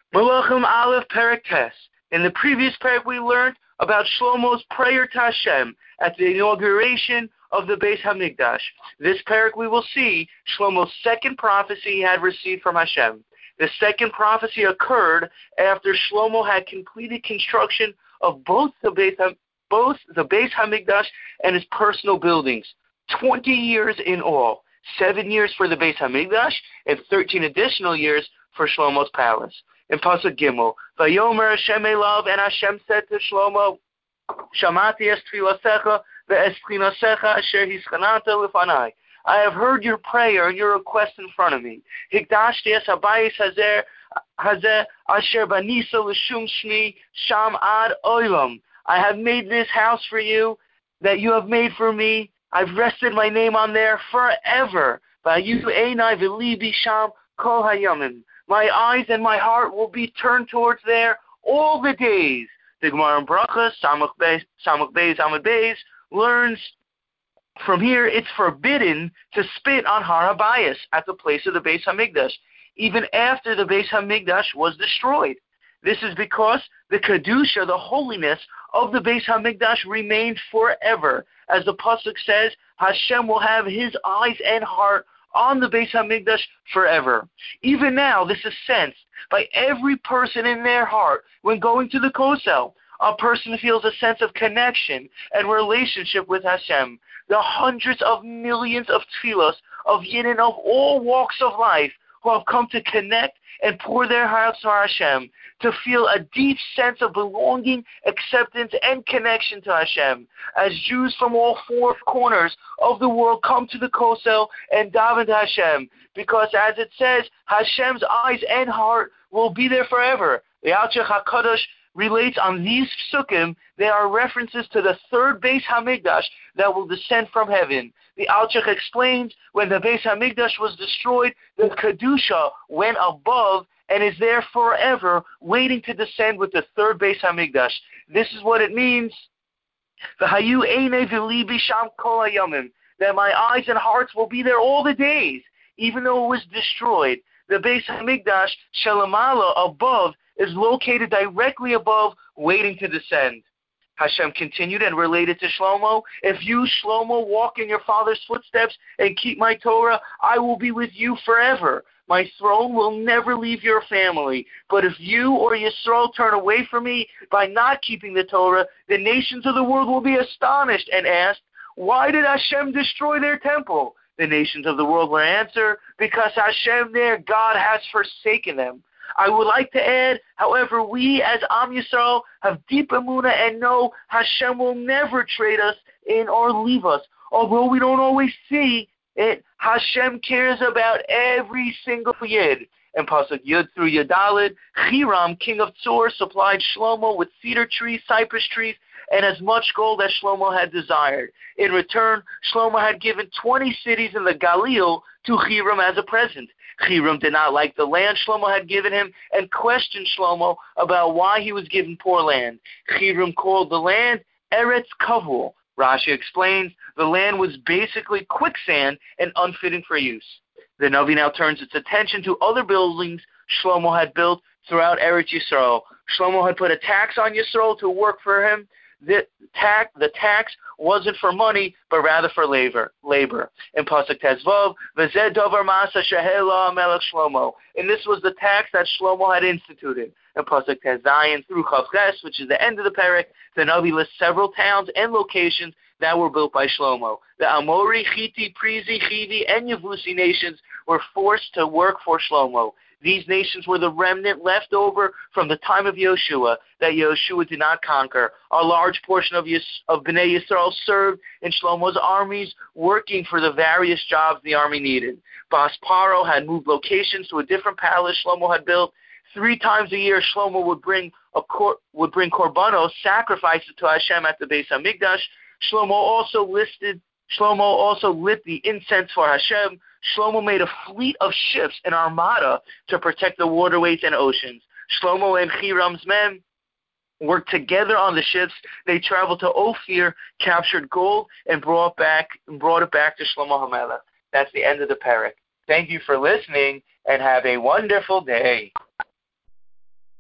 Malachim Aleph Perek Tes. In the previous parak, we learned about Shlomo's prayer to Hashem at the inauguration of the Beis Hamikdash. This parak, we will see Shlomo's second prophecy he had received from Hashem. The second prophecy occurred after Shlomo had completed construction of both the Beis Hamikdash and his personal buildings. 20 years in all. 7 years for the Beis Hamikdash and 13 additional years for Shlomo's palace. In Pasuk Gimel, Vayomer Hashem Elav, and Hashem said to Shlomo, Shamati es tfilasecha ve'es tchinasecha asher hischananta lefanai. I have heard your prayer and your request in front of me. Hikdashti es habayis hazeh asher banisa l'shum shmi sham ad olam. I have made this house for you that you have made for me. I've rested my name on there forever. Vayu einai v'libi sham kol hayamim. My eyes and my heart will be turned towards there all the days. The Gemara in Brachos, Samach Beis Amud Beis, learns from here it's forbidden to spit on Har HaBayis at the place of the Beis Hamikdash, even after the Beis Hamikdash was destroyed. This is because the Kedusha, the holiness of the Beis Hamikdash, remained forever. As the Pasuk says, Hashem will have his eyes and heart on the Beis Hamikdash forever. Even now, this is sensed by every person in their heart when going to the Kosel. A person feels a sense of connection and relationship with Hashem. The hundreds of millions of tefillos of Yidden of all walks of life who have come to connect and pour their hearts to Hashem, to feel a deep sense of belonging, acceptance, and connection to Hashem. As Jews from all four corners of the world come to the Kosel and daven to Hashem, because as it says, Hashem's eyes and heart will be there forever. The Alshich HaKadosh relates on these psukim, they are references to the third Beis Hamikdash that will descend from heaven. The Alshich explains, when the Beis Hamikdash was destroyed, the Kedusha went above and is there forever, waiting to descend with the third Beis Hamikdash. This is what it means. V'hayu einei v'libi sham kol hayamim. That my eyes and hearts will be there all the days, even though it was destroyed. The Beis Hamikdash, Shalamala, above, is located directly above, waiting to descend. Hashem continued and related to Shlomo, if you, Shlomo, walk in your father's footsteps and keep my Torah, I will be with you forever. My throne will never leave your family. But if you or Yisrael turn away from me by not keeping the Torah, the nations of the world will be astonished and ask, why did Hashem destroy their temple? The nations of the world will answer, because Hashem, their God, has forsaken them. I would like to add, however, we as Am Yisrael have deep emunah and know Hashem will never trade us in or leave us. Although we don't always see it, Hashem cares about every single Yid. And Pasuk Yud through Yudalid, Hiram, king of Tzor, supplied Shlomo with cedar trees, cypress trees, and as much gold as Shlomo had desired. In return, Shlomo had given 20 cities in the Galil to Hiram as a present. Hiram did not like the land Shlomo had given him and questioned Shlomo about why he was given poor land. Hiram called the land Eretz Kavul. Rashi explains the land was basically quicksand and unfitting for use. The Navi now turns its attention to other buildings Shlomo had built throughout Eretz Yisrael. Shlomo had put a tax on Yisrael to work for him. The tax wasn't for money, but rather for labor. In Pasuk Tezvav, V'zeh davar ma'asa shehela Melech Shlomo. And this was the tax that Shlomo had instituted. In Pasuk Tezayin through Chavches, which is the end of the parak, the Navi lists several towns and locations that were built by Shlomo. The Amori, Chiti, Prizi, Chivi, and Yevusi nations were forced to work for Shlomo. These nations were the remnant left over from the time of Yoshua that Yoshua did not conquer. A large portion of Bnei Yisrael served in Shlomo's armies, working for the various jobs the army needed. Bas Paro had moved locations to a different palace Shlomo had built. 3 times a year, Shlomo would bring korbanos, sacrifices to Hashem at the Beis Hamikdash. Shlomo also lit the incense for Hashem. Shlomo made a fleet of ships, an armada, to protect the waterways and oceans. Shlomo and Hiram's men worked together on the ships. They traveled to Ophir, captured gold, and brought it back to Shlomo HaMelech. That's the end of the parak. Thank you for listening, and have a wonderful day.